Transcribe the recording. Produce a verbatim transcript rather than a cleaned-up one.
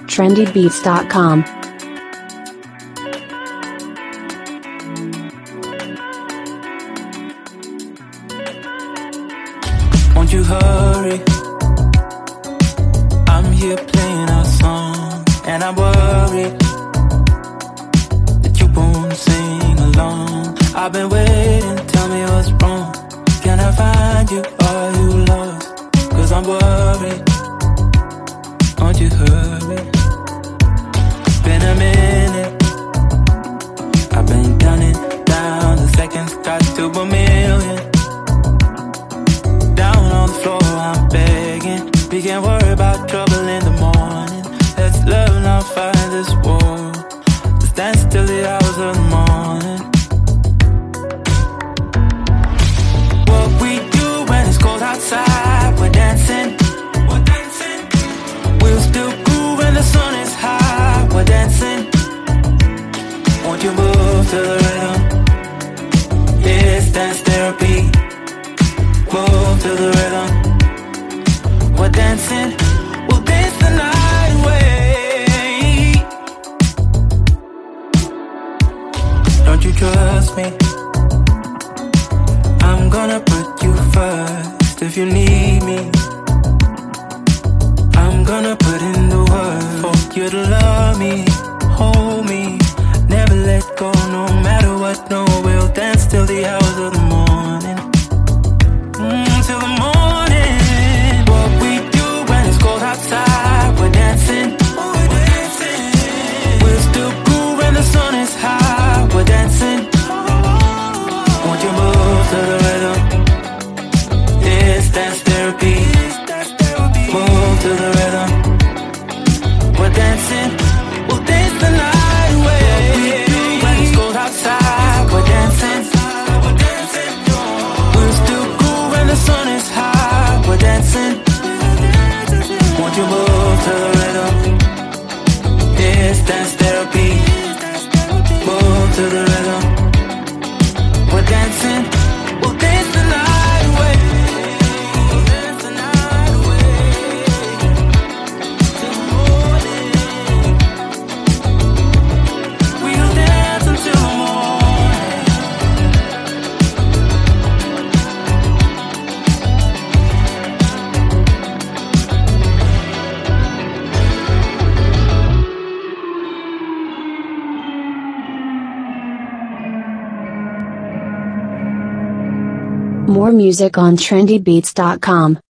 trendy beats dot com. Won't you hurry? I'm here playing our song, and I'm worried that you won't sing along. I've been waiting, tell me what's wrong. Can I find you? Are you lost? Cause I'm worried. Won't you hurry? Been a minute, I've been counting down. The seconds got to a million. Down on the floor, I'm begging. We can't worry about trouble in the morning. Let's love, not fight this war. Let's dance till the hours of the morning. What we do when it's cold outside, we're dancing. We're dancing. We'll still groove when the sun is high. We're dancing. Won't you move to the rhythm? It's dance therapy. Move to the rhythm. We're dancing. We'll dance the night away. Don't you trust me? I'm gonna put you first. If you need me, I'm gonna put in the work for you to love me, hold me, never let go, no matter what. No, we'll dance till the hours of the morning. Mm, till the morning. What we do when it's cold outside, we're dancing. We're dancing. We'll still groove when the sun is high. We're dancing. Won't you move to the rhythm? It's dance therapy. Move to the rhythm. We're dancing. We'll dance the night away. What we do when it's cold outside, we're dancing. We'll still groove when the sun is high. We're dancing. Won't you move to the rhythm? It's dance therapy. Move to the rhythm. We're dancing. We'll dance the night away. We'll dance the night away. Till the morning. We'll dance until the morning. More music on trendy beats dot com.